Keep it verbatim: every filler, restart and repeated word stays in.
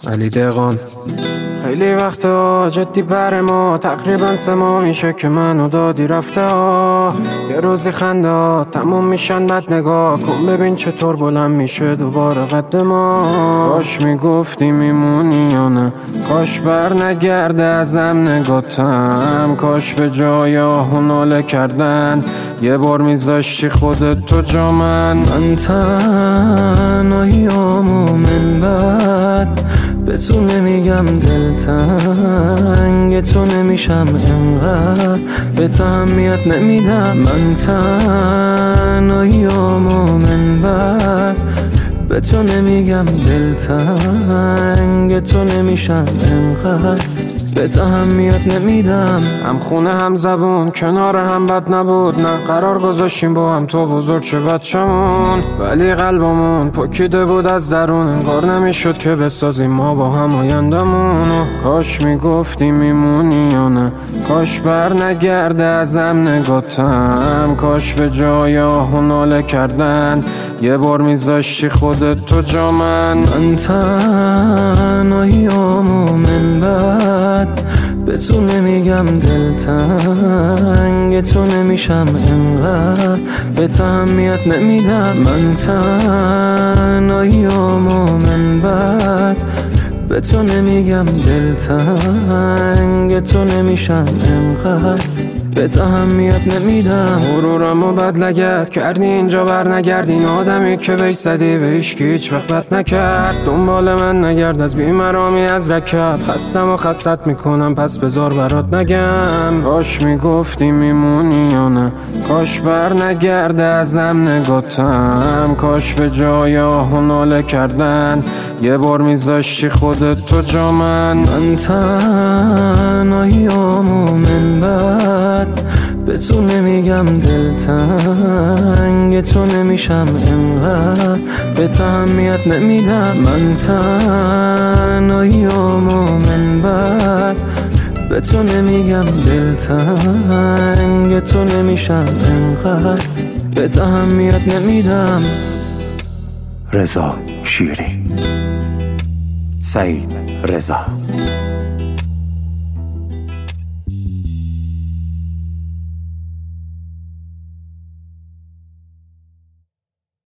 علی دقان. خیلی وقتا جدی بر ما تقریبا سه ماه میشه که منو دادی رفته ها. یه روزی خنده تموم میشن بد نگاه کن ببین چطور بلند میشه دوباره قد ما. کاش میگفتی میمونی یا نه، کاش بر نگرده ازم نگاتم، کاش به جای آهو ناله کردن یه بار میذاشتی خودت تو جا من. من تنهاییامو من بد به تو نمیگم دلتنگ تو نمیشم انقدر به تهمیت نمیدم. من تنهاییامو من بد به تو نمیگم دلتنگ تو نمیشم انقدر به اهمیت نمیدم. هم خونه هم زبون کنار هم بد نبود، نه قرار گذاشتیم با هم تو بزرگ چه بچمون، ولی قلبمون پکیده بود از درون، انگار نمیشد که بسازیم ما با هم آیندمون. کاش میگفتی میمونی یا نه، کاش بر نگرده ازم نگاتم، کاش به جای آهو ناله کردن یه بار میذاشتی خودت تو جا من. من تنهاییامو من بد به تو نمیگم دلتنگ تو نمیشم انقدر به تهمیت نمیدم. من تنهاییامو من بد به تو نمیگم دلتنگ تو نمیشم انقدر به اهمیت نمیدم. غرورمو بد لگد کردی اینجا بر نگردین، آدمی که بهش زدی و هیچکی هیچ وقت بد نکرد. دنبال من نگرد از بیمرامی از رکب، خستم و خستت میکنم پس بذار برات نگم. کاش میگفتی میمونی یا نه، کاش بر نگرده ازم نگاتم، کاش به جای آهو ناله کردن یه بار میذاشتی خودت تو جا من. من تنهاییامو من بد به تو نمیگم دلتنگ تو نمیشم انقدر به تهمیت نمیدم. من تنهاییامو من بد به تو نمیگم دلتنگ تو نمیشم انقدر به تهمیت نمیدم. رضا شیری، سعید رضا.